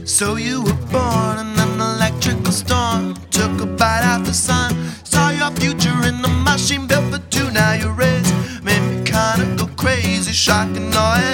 So you were born in an electrical storm, took a bite out the sun, saw your future in a machine built for two. Now you're raised, made me kinda go crazy, shocking all